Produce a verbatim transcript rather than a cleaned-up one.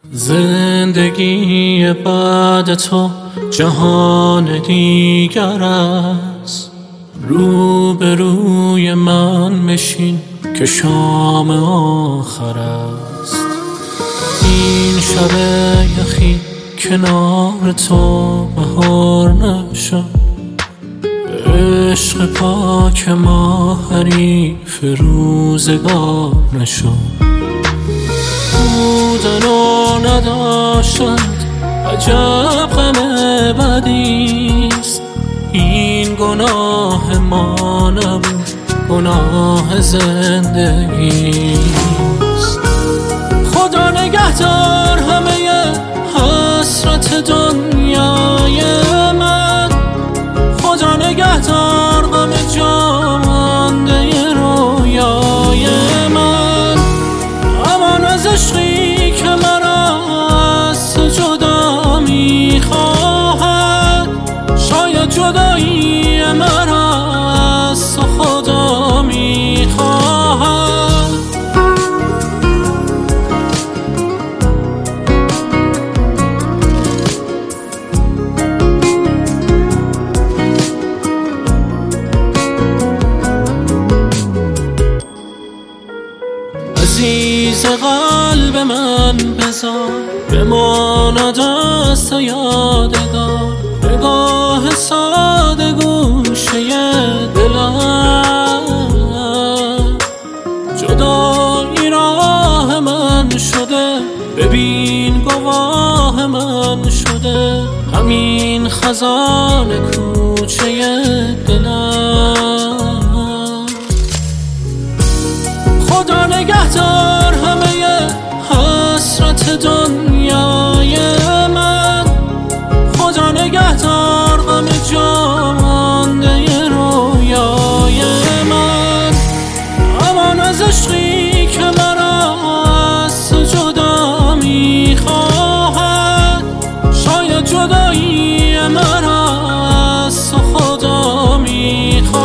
زندگی بعد تو جهان دیگر است. روبروی من بشین که شام آخر است. این شب یخی کنار تو بهار نشد. عشق پاک ما حریف روزگار نشد. بودن و نداشتن عجب غم بدیست. این گناه ما نبود، گناه زندگیست. خدا نگهدار همه حسرت دنیای من. خدا نگهدار غم جامانده رویای من. امان از عشقی که مرا از تو جدا میخواهد. شاید جدایی مرا از تو خدا میخواهد. عزیز قلب من بذار بماند از تو یادگار. نگاه ساده گوشه دلم. جدایی راه من شده، ببین گواه من شده. همین خزان کوچه دلم. خدا نگهدار همه حسرت دنیای من. خدا نگهدار غم جامانده رویای من. امان از عشقی که مرا از تو جدا میخواهد. شاید جدایی مرا از تو خدا میخواهد.